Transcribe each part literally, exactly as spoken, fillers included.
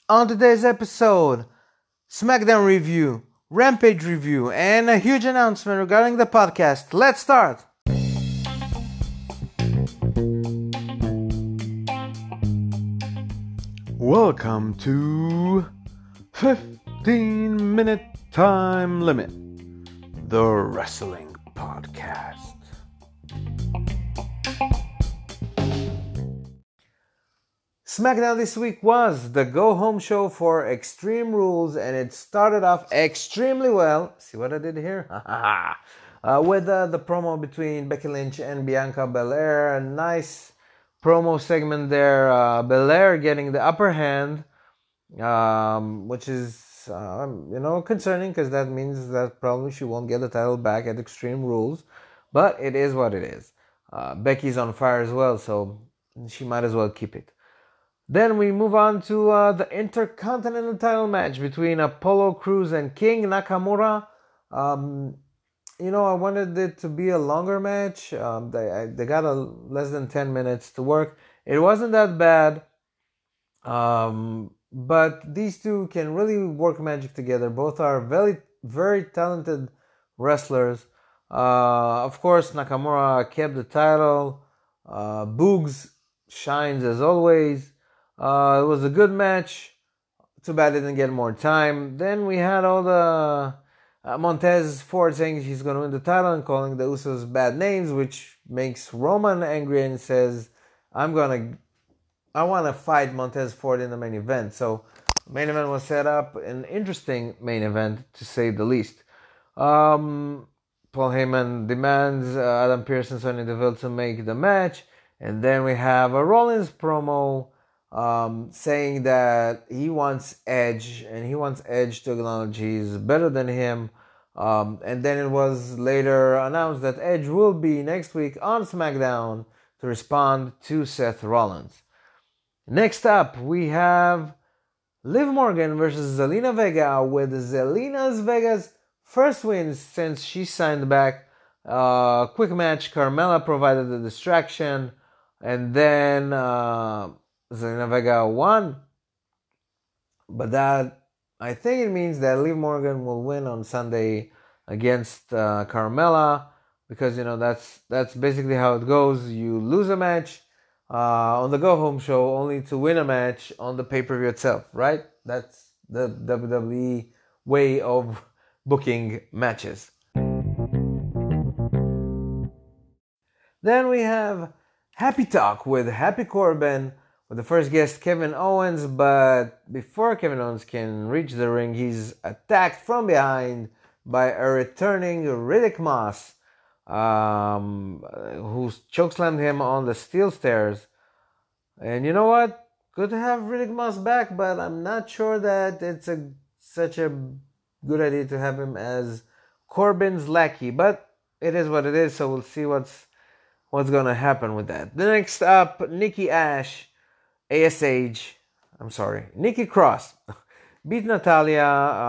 On today's episode, SmackDown review, Rampage review, and a huge announcement regarding the podcast. Let's start! Welcome to fifteen minute Time Limit, the wrestling podcast. SmackDown this week was the go-home show for Extreme Rules, and it started off extremely well. See what I did here? uh, with uh, the promo between Becky Lynch and Bianca Belair. A nice promo segment there. Uh, Belair getting the upper hand, um, which is, uh, you know, concerning because that means that probably she won't get the title back at Extreme Rules. But it is what it is. Uh, Becky's on fire as well, so she might as well keep it. Then we move on to uh, the Intercontinental title match between Apollo Crews and King Nakamura. Um, you know, I wanted it to be a longer match. Um, they they got a less than ten minutes to work. It wasn't that bad, um, but these two can really work magic together. Both are very very talented wrestlers. Uh, of course, Nakamura kept the title. Uh, Boogs shines as always. Uh, it was a good match. Too bad it didn't get more time. Then we had all the uh, Montez Ford saying he's going to win the title and calling the Usos bad names, which makes Roman angry and says, "I'm gonna, I want to fight Montez Ford in the main event." So, main event was set up, an interesting main event to say the least. Um, Paul Heyman demands uh, Adam Pearce and Sonya Deville to make the match, and then we have a Rollins promo. Um, saying that he wants Edge and he wants Edge to acknowledge he's better than him. Um, and then it was later announced that Edge will be next week on SmackDown to respond to Seth Rollins. Next up, we have Liv Morgan versus Zelina Vega, with Zelina Vega's first win since she signed back. Uh, quick match, Carmella provided the distraction, and then uh, Zelina Vega won, but that, I think it means that Liv Morgan will win on Sunday against uh, Carmella, because, you know, that's that's basically how it goes. You lose a match uh, on the go-home show only to win a match on the pay-per-view itself, right? That's the W W E way of booking matches. Then we have Happy Talk with Happy Corbin, with the first guest, Kevin Owens, but before Kevin Owens can reach the ring, he's attacked from behind by a returning Riddick Moss, um, who chokeslammed him on the steel stairs. And you know what? Good to have Riddick Moss back, but I'm not sure that it's a such a good idea to have him as Corbin's lackey. But it is what it is, so we'll see what's what's gonna happen with that. The next up, Nikki Ash. A S H, I'm sorry, Nikki Cross beat Natalya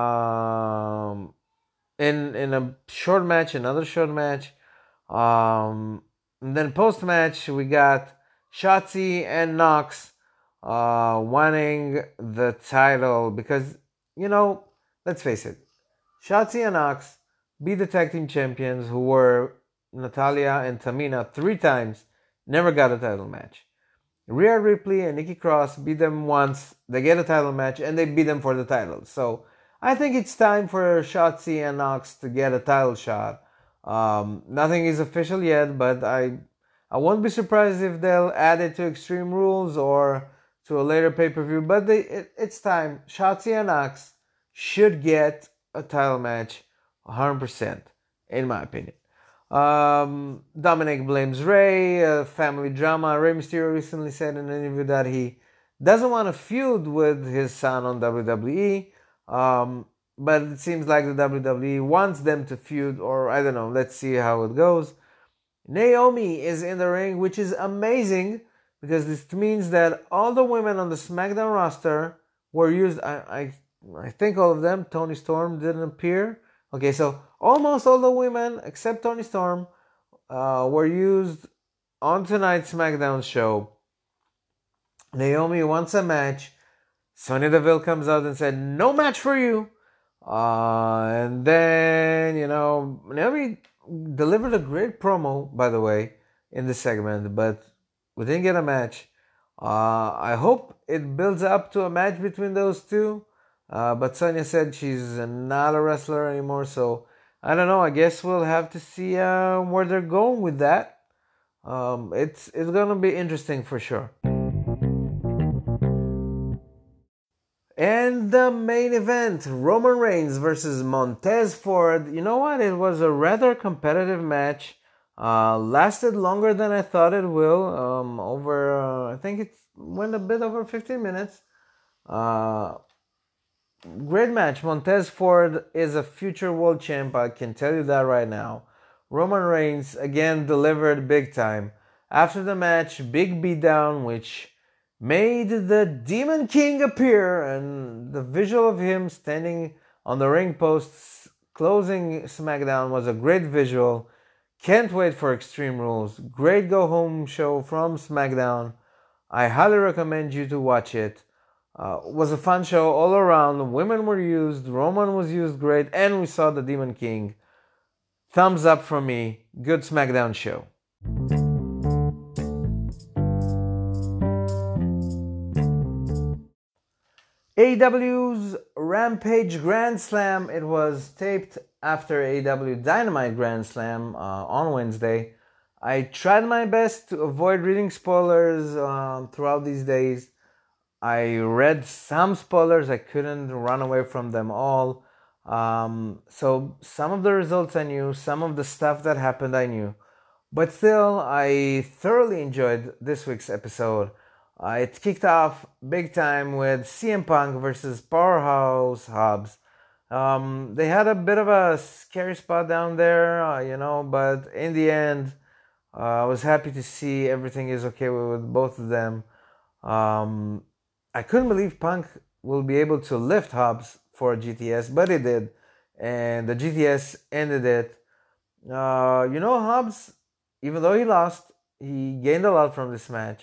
um, in in a short match, another short match. Um, and then post match, we got Shotzi and Nox uh, wanting the title because, you know, let's face it, Shotzi and Nox beat the tag team champions, who were Natalya and Tamina, three times, never got a title match. Rhea Ripley and Nikki Cross beat them once, they get a title match, and they beat them for the title. So I think it's time for Shotzi and Nox to get a title shot. Um, nothing is official yet, but I I won't be surprised if they'll add it to Extreme Rules or to a later pay-per-view. But they, it, it's time. Shotzi and Nox should get a title match one hundred percent, in my opinion. Um, Dominic blames Rey, uh, family drama. Rey Mysterio recently said in an interview that he doesn't want to feud with his son on W W E, um, but it seems like the W W E wants them to feud, or I don't know, let's see how it goes. Naomi is in the ring, which is amazing, because this means that all the women on the SmackDown roster were used. I, I, I think all of them. Toni Storm didn't appear. Okay, so almost all the women, except Toni Storm, uh, were used on tonight's SmackDown show. Naomi wants a match. Sonya Deville comes out and said, "No match for you." Uh, and then, you know, Naomi delivered a great promo, by the way, in this segment, but we didn't get a match. Uh, I hope it builds up to a match between those two. Uh, but Sonya said she's not a wrestler anymore, so I don't know. I guess we'll have to see uh, where they're going with that. Um, it's it's gonna be interesting for sure. And the main event, Roman Reigns versus Montez Ford. You know what? It was a rather competitive match. Uh, lasted longer than I thought it will. Um, over, uh, I think it went a bit over fifteen minutes. Uh, great match. Montez Ford is a future world champ. I can tell you that right now. Roman Reigns again delivered big time. After the match, big beatdown, which made the Demon King appear, and the visual of him standing on the ring posts closing SmackDown was a great visual. Can't wait for Extreme Rules. Great go home show from SmackDown. I highly recommend you to watch it. Uh, was a fun show all around. Women were used, Roman was used great, and we saw the Demon King. Thumbs up from me. Good SmackDown show. A E W's Rampage Grand Slam. It was taped after A E W Dynamite Grand Slam uh, on Wednesday. I tried my best to avoid reading spoilers uh, throughout these days. I read some spoilers. I couldn't run away from them all. Um, so some of the results I knew, some of the stuff that happened I knew. But still, I thoroughly enjoyed this week's episode. Uh, it kicked off big time with C M Punk versus Powerhouse Hobbs. Um, they had a bit of a scary spot down there, uh, you know, but in the end, uh, I was happy to see everything is okay with, with both of them. Um, I couldn't believe Punk will be able to lift Hobbs for a G T S, but he did, and the G T S ended it. Uh, you know, Hobbs, even though he lost, he gained a lot from this match.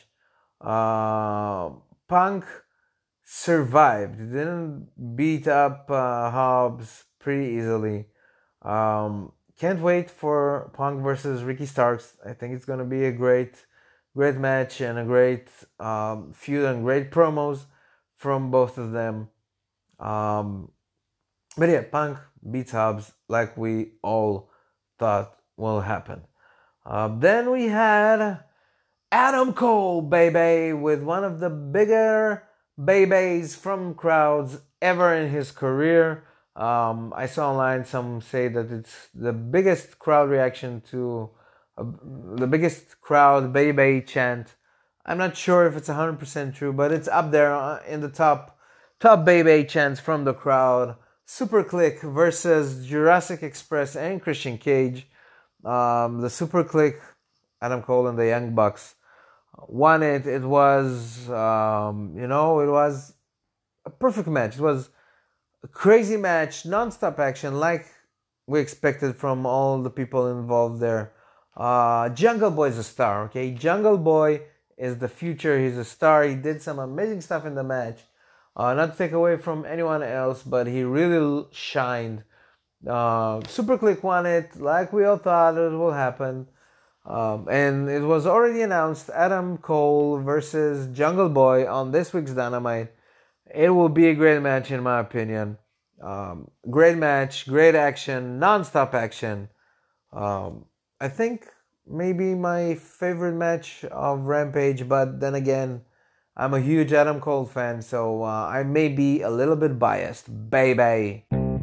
Uh, Punk survived. He didn't beat up uh, Hobbs pretty easily. Um, can't wait for Punk versus Ricky Starks. I think it's going to be a great, great match and a great um, feud and great promos from both of them. Um, but yeah, Punk beats Hobbs like we all thought will happen. Uh, then we had Adam Cole, baby, with one of the bigger babies from crowds ever in his career. Um, I saw online some say that it's the biggest crowd reaction to uh, the biggest crowd baby chant. I'm not sure if it's one hundred percent true, but it's up there in the top top baby chants from the crowd. Super Click versus Jurassic Express and Christian Cage. Um, the Super Click, Adam Cole and the Young Bucks won it. It was, um, you know, it was a perfect match. It was a crazy match, non-stop action, like we expected from all the people involved there. Uh, Jungle Boy is a star, okay? Jungle Boy is the future. He's a star. He did some amazing stuff in the match. Uh, not to take away from anyone else, but he really shined. Uh, Super Click won it, like we all thought it will happen. Um, and it was already announced, Adam Cole versus Jungle Boy on this week's Dynamite. It will be a great match in my opinion. Um, great match, great action, non-stop action. Um, I think maybe my favorite match of Rampage, but then again, I'm a huge Adam Cole fan, so uh, I may be a little bit biased, baby.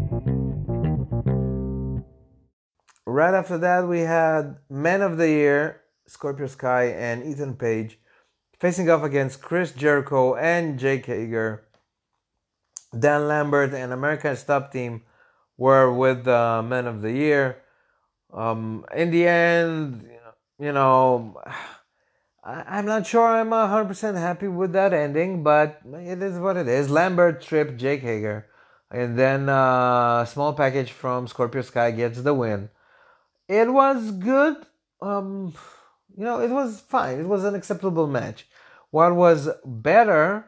Right after that, we had Men of the Year, Scorpio Sky and Ethan Page, facing off against Chris Jericho and Jake Hager. Dan Lambert and America's Top Team were with the Men of the Year. Um, in the end, you know, I, I'm not sure I'm one hundred percent happy with that ending, but it is what it is. Lambert tripped Jake Hager, and then uh, a small package from Scorpio Sky gets the win. It was good. Um, you know, it was fine. It was an acceptable match. What was better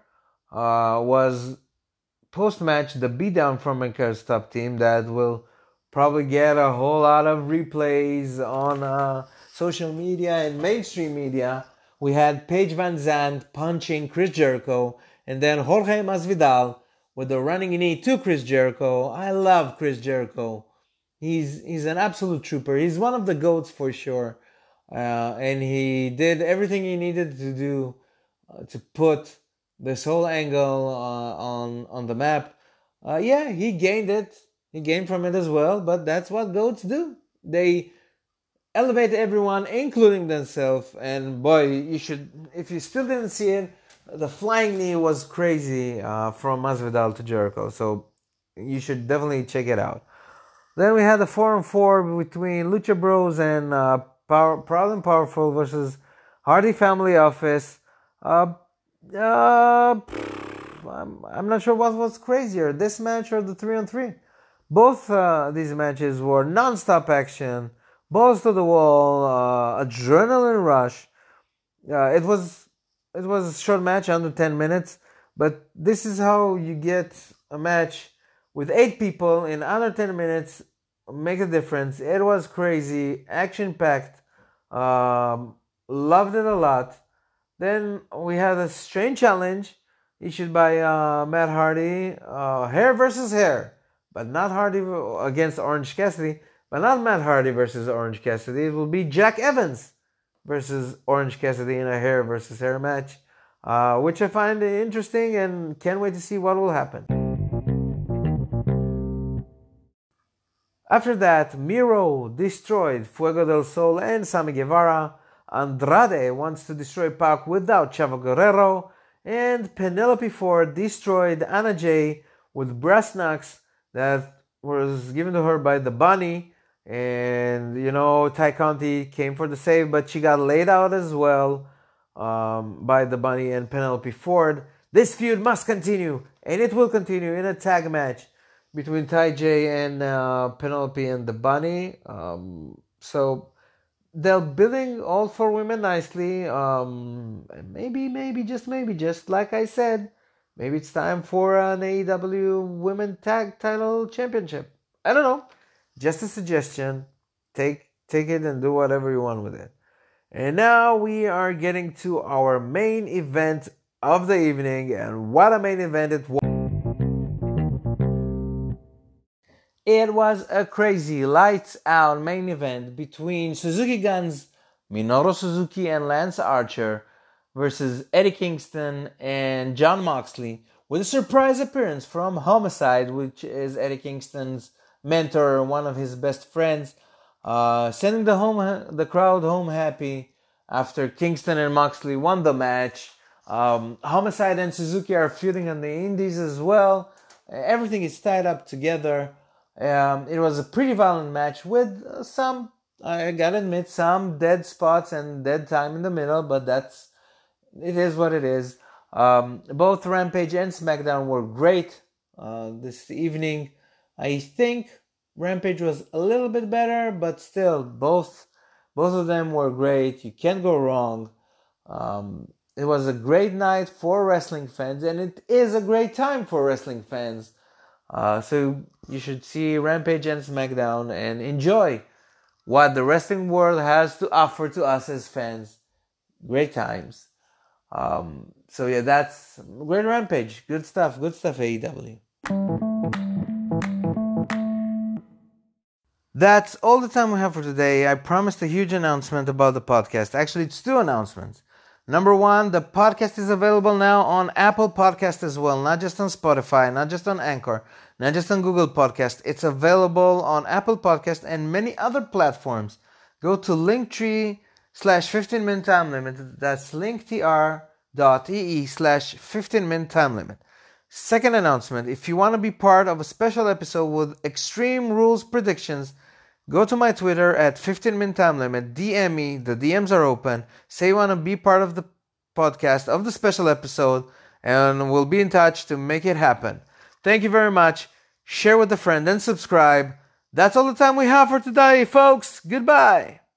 uh, was post-match the beatdown from America's Top Team that will probably get a whole lot of replays on uh, social media and mainstream media. We had Paige Van Zandt punching Chris Jericho, and then Jorge Masvidal with the running knee to Chris Jericho. I love Chris Jericho. He's he's an absolute trooper. He's one of the GOATs for sure. Uh, and he did everything he needed to do uh, to put this whole angle uh, on on the map. Uh, yeah, he gained it. He gained from it as well, but that's what GOATs do. They elevate everyone, including themselves. And boy, you should, if you still didn't see it, the flying knee was crazy uh, from Masvidal to Jericho. So you should definitely check it out. Then we had the four and four between Lucha Bros and uh, Power, Proud and Powerful versus Hardy Family Office. Uh, uh, I'm, I'm not sure what was crazier, this match or the three on three. Both uh, these matches were non-stop action, balls to the wall, uh, adrenaline rush. Uh, it was it was a short match, under ten minutes, but this is how you get a match with eight people in under ten minutes, make a difference. It was crazy, action-packed, um, loved it a lot. Then we had a strange challenge issued by uh, Matt Hardy, uh, hair versus hair. But not Hardy against Orange Cassidy, but not Matt Hardy versus Orange Cassidy. It will be Jack Evans versus Orange Cassidy in a hair versus hair match, uh, which I find interesting and can't wait to see what will happen. After that, Miro destroyed Fuego del Sol and Sammy Guevara. Andrade wants to destroy Pac without Chavo Guerrero. And Penelope Ford destroyed Anna Jay with brass knucks that was given to her by the Bunny. And, you know, Ty Conti came for the save, but she got laid out as well um, by the Bunny and Penelope Ford. This feud must continue, and it will continue in a tag match between Ty J and uh, Penelope and the Bunny. Um, so they're building all four women nicely. Um, maybe, maybe, just maybe, just like I said, maybe it's time for an A E W Women Tag Title Championship. I don't know. Just a suggestion. Take take it and do whatever you want with it. And now we are getting to our main event of the evening. And what a main event it was. It was a crazy lights out main event between Suzuki Guns, Minoru Suzuki and Lance Archer versus Eddie Kingston and Jon Moxley, with a surprise appearance from Homicide, which is Eddie Kingston's mentor, one of his best friends, uh, sending the home the crowd home happy after Kingston and Moxley won the match. Um, Homicide and Suzuki are feuding on the indies as well. Everything is tied up together. Um, it was a pretty violent match with uh, some, I gotta admit, some dead spots and dead time in the middle, but that's, it is what it is. Um, both Rampage and SmackDown were great uh, this evening. I think Rampage was a little bit better, but still, both both of them were great. You can't go wrong. Um, it was a great night for wrestling fans, and it is a great time for wrestling fans. Uh, so you should see Rampage and SmackDown and enjoy what the wrestling world has to offer to us as fans. Great times. Um, so yeah, that's great Rampage. Good stuff. Good stuff, A E W. That's all the time we have for today. I promised a huge announcement about the podcast. Actually, it's two announcements. Number one, the podcast is available now on Apple Podcast as well, not just on Spotify, not just on Anchor, not just on Google Podcast. It's available on Apple Podcast and many other platforms. Go to Linktree slash fifteen minute time limit. That's linktr.ee slash fifteen minute time limit. Second announcement, if you want to be part of a special episode with Extreme Rules predictions, go to my Twitter at fifteen minute time limit, D M me, the D Ms are open, say you want to be part of the podcast, of the special episode, and we'll be in touch to make it happen. Thank you very much. Share with a friend and subscribe. That's all the time we have for today, folks. Goodbye.